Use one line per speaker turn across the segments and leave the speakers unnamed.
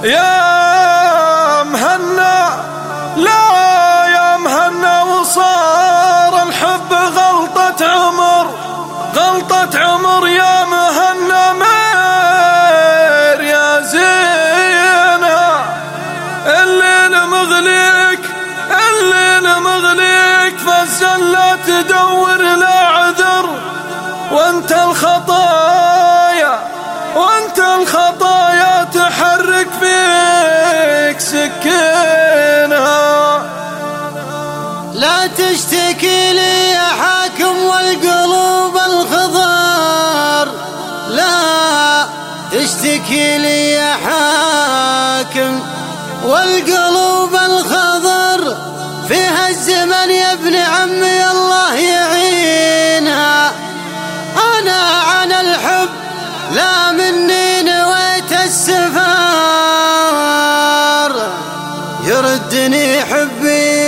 يا مهنا لا يا مهنا وصار الحب غلطة عمر، غلطة عمر يا مهنا مير يا زينة. الليل مغليك الليل مغليك فالزلة تدور لا عذر، وانت الخطايا وانت الخطايا تحرك فيك سكينة.
لا تشتكي لي يا حاكم والقلوب الخضر، لا تشتكي لي يا حاكم والقلوب الخضر، فيها الزمن يا ابن عمي الله يعينها. أنا عن الحب لا مني نويت السفار، يردني حبي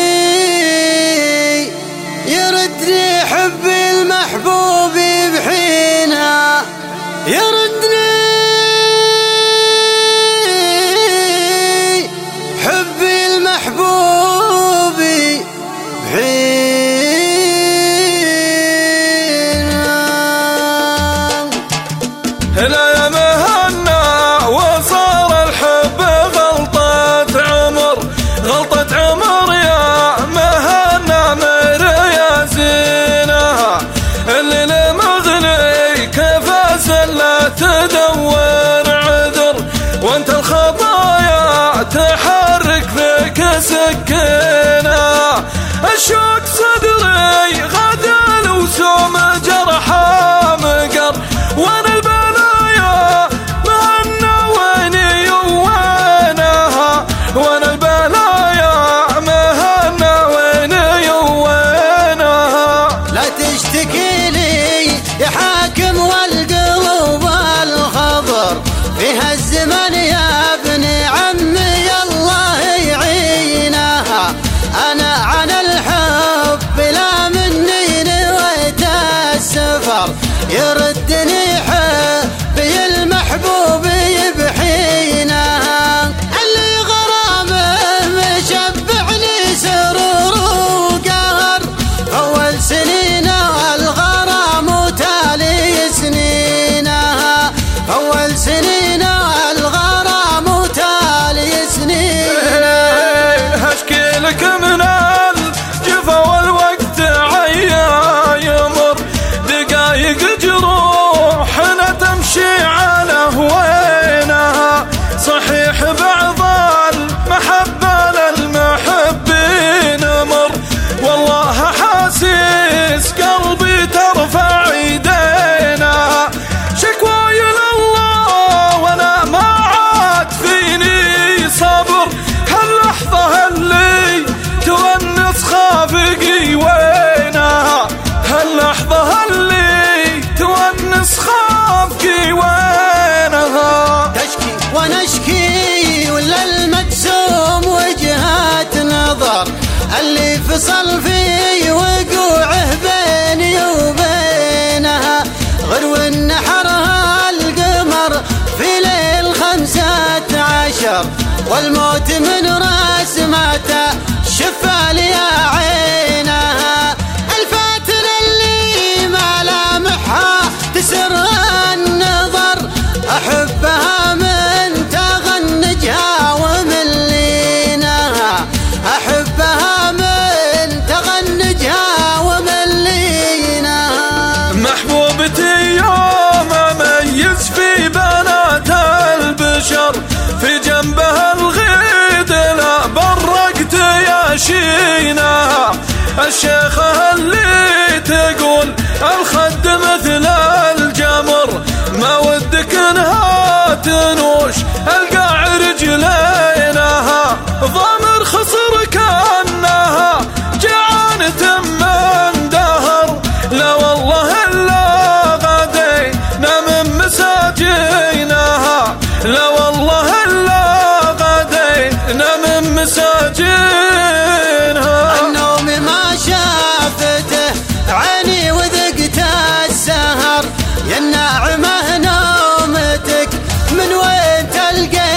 يردني حبي المحبوب بحينها، يردني حبي المحبوب بحينها.
هلا يا مهنا وصار الحب غلطة عمر، غلطة عمر يا مهنا مير يا زينة. الليل مغلي كيف لا تدور عذر، وانت الخطايا تحرك فيك سكينة. الشوق صدري غدل وسوم جرحه مقر، وانا البلايا مهنا ويني وينها، وانا البلايا مهنا ويني وينها.
لا تشتكي لي يا حاكم والقلوب الخضر، فيها الزمن يا ابن عمي الله يعينها. أنا عن الحب لا مني نويت السفر، يردني حبي المحبوب بحينها. اللي غرامه مشبعني سرور وقهر، أول سنينه الغرام وتالي سنينها، أول سنينه الغرام وتالي سنينها.
هشكي لك من الجفا والوقت عيا يمر، دقايق جروحنا تمشي على هوينها. صحيح بعض المحبة للمحبين مر، والله حاسس قلبي ترفع ايدينا. شكواي لله وانا ما عاد فيني صبر، هاللحظة اللي تونس خافقي وينها، هاللحظة اللي تونس خافقي وينها.
تشكي ونشكي ولا المجسوم وجهات نظر، اللي فصل في وقوعه بيني وبينها. غرو نحرها القمر في ليل 15، والموت من راس ماته شفى لي عينها. الفاتن اللي ملامحها تسر النظر، أحبها من تغنجها ومن لينها، أحبها من تغنجها ومن لينها.
محبوبتي يوم أميز في بنات البشر، في جنبها الغيد لا برقت يا شينها. الشيخة اللي تقول الخد مثل الجمر، ما ودك انها تنوش القاع رجلينها. ضمر خصر كأنها جعانة من دهر، لا والله إلا غدينا من مساجينها، لا والله إلا غدينا من مساجينها.
النوم ما شافته عيني وذقت السهر، يا الناعمة نومتك من وين تلقى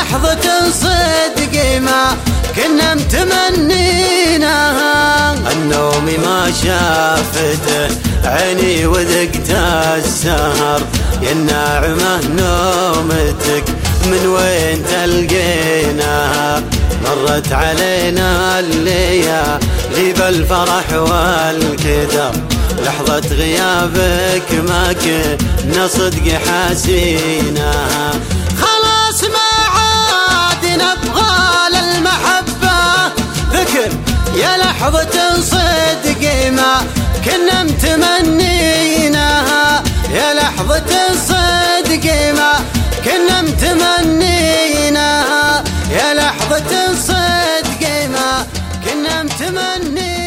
لحظة صدق ما كنا متمنينها. النوم ما شافته عيني وذقت السهر، يا الناعمة نومتك من وين تلقيناها؟ مرت علينا الليالي بالفرح والكدر، لحظة غيابك ما كنا صدق حاسيناها. خلاص ما عاد نبغى للمحبة ذكر، يا لحظة صدق ما كنا متمنيناها، يا لحظة صدق ما كنا متمنيناها، يا لحظة صدق ما كنا متمنيناها.